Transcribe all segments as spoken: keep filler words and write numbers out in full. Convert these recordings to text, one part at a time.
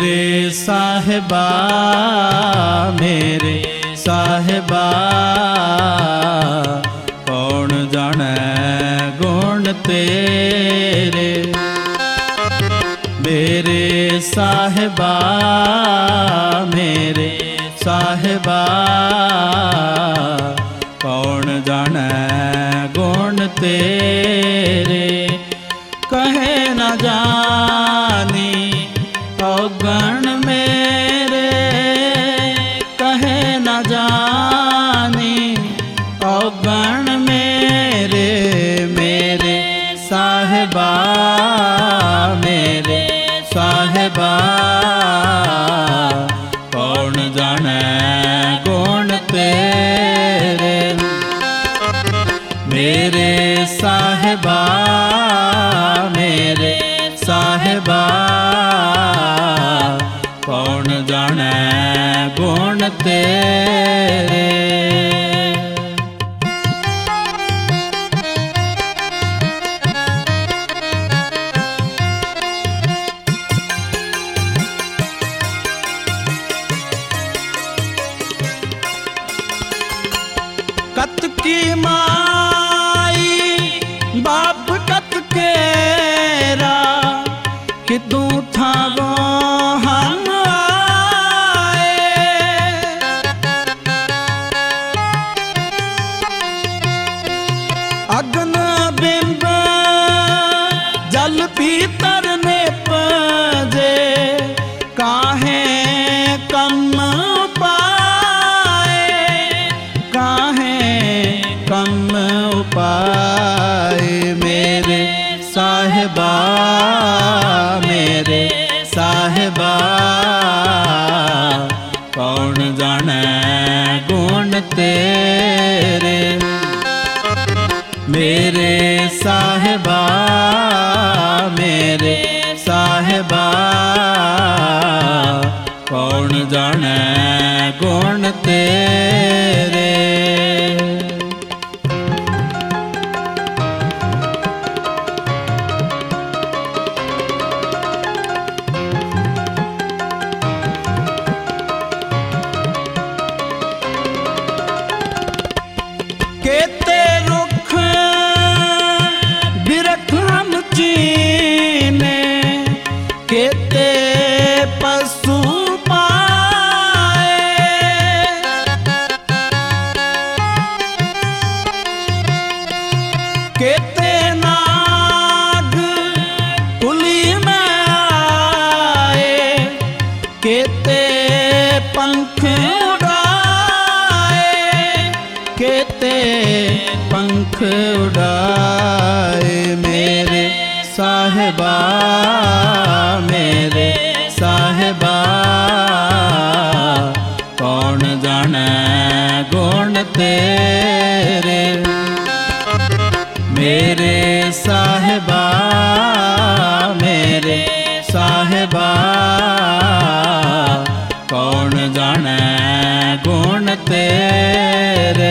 मेरे साहिबा मेरे साहिबा कौन जाने गुण तेरे। मेरे साहिबा मेरे साहिबा कौन जाने गुण तेरे। कहे न जानी औगण मेरे, कहे न जानी औगण मेरे। मेरे साहिबा मेरे साहिबा कौन जाने गुण तेरे। मेरे साहिबा मेरे साहिबा कौन जाने गुण तेरे। कत की माई बाप कत केरा, किदू था वो हम आए। अग्न बिंब जल भीतर ने पजे, काहे कम पाए काहे कम उपाय। मेरे साहिबा मेरे साहिबा कौन जाने गुण तेरे। मेरे साहिबा मेरे साहिबा कौन जाने गुण तेरे। केते रुख बिरख हम चीने, केते पशु पाए। केते नाग कुली में आए, केते पंख उड़ाए केते पंख उड़ाए। मेरे साहिबा मेरे साहिबा कौन जाने गुण तेरे। मेरे साहिबा मेरे साहिबा कौन जाने गुण तेरे।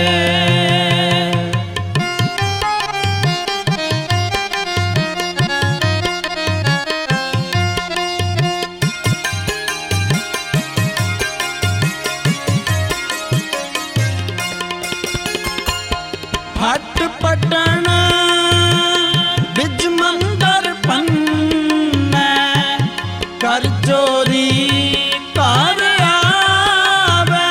हट पटन बिज मंदर पन्ने, कर चोरी कर आवे।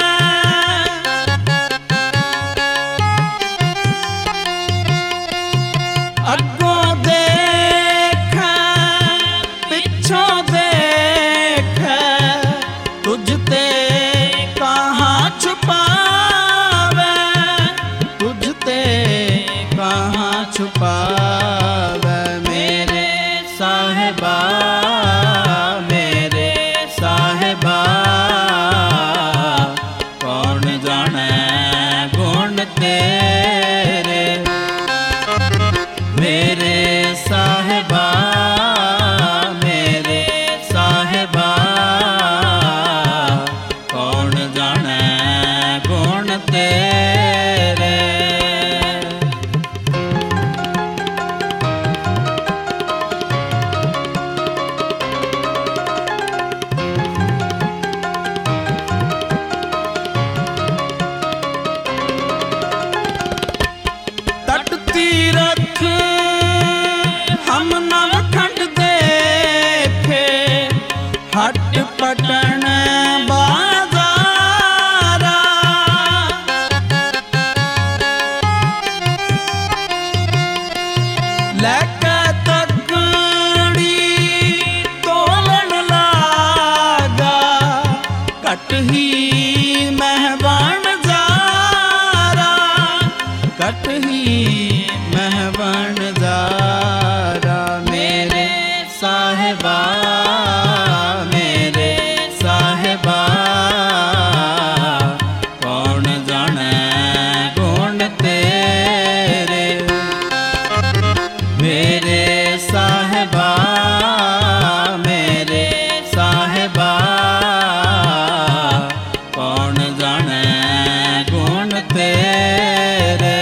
अगों देख पिछों देख, तुझते कहाँ छुपावे तुझते कहाँ छुपावे। मेरे साहिबा मेरे साहिबा पटन बाजारा लैके तकड़ी तोलन लागा कटही महबन जारा कटही महबन जारा मेरे साहिबा मेरे साहिबा कौन जाने गुण तेरे मेरे साहिबा मेरे साहिबा कौन जाने गुण तेरे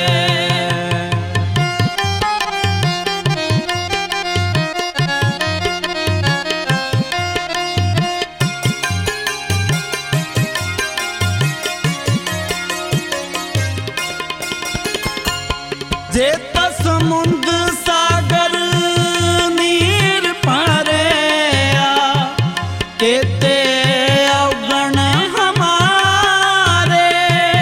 जे समुंद सागर नीर भरिया केते अवगण हमारे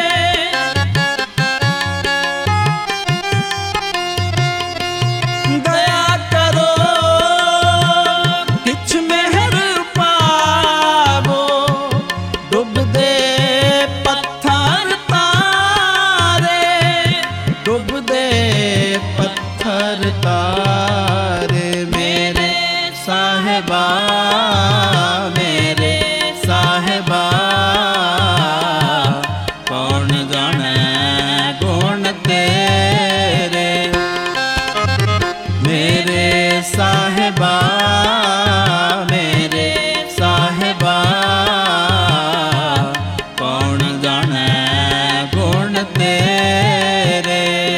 दया करो किछ मेहर पावो डुब दे पत्थर तारे डुब दे पत्थर तारे मेरे साहिबा मेरे साहिबा कौन जाने गुण तेरे मेरे साहिबा मेरे साहिबा कौन जाने गुण तेरे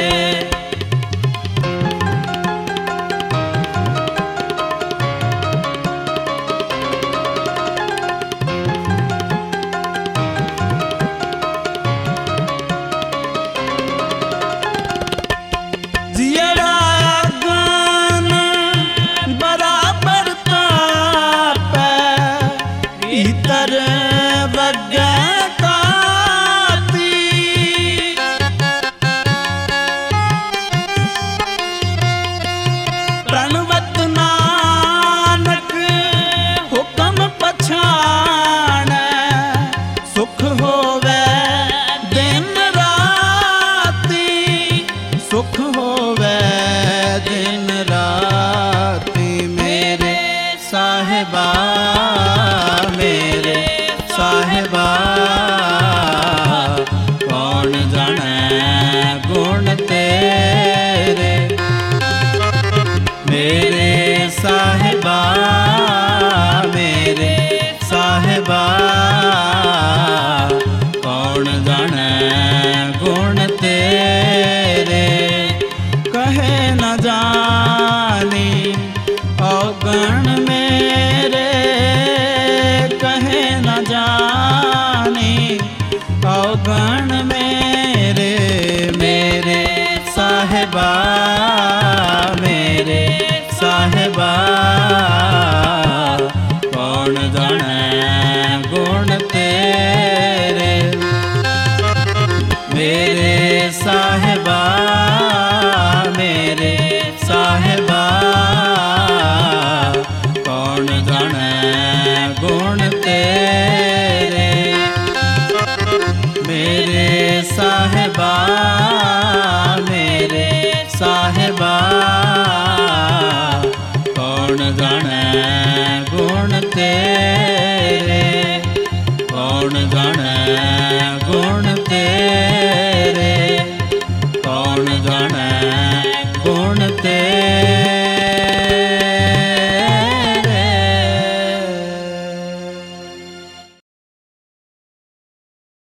इतर वगे काती प्रणवत नानक हुक्म पछाण सुख होवे दिन राती सुख होवे दिन राती मेरे साहिबा मेरे साहिबा कौन जाने गुण तेरे मेरे साहिबा मेरे साहिबा कौन जाने गुण तेरे कहे न जानी अवगण मेरे कहे न जानी अवगण मेरे मेरे साहिबा मेरे साहिबा कौन जाने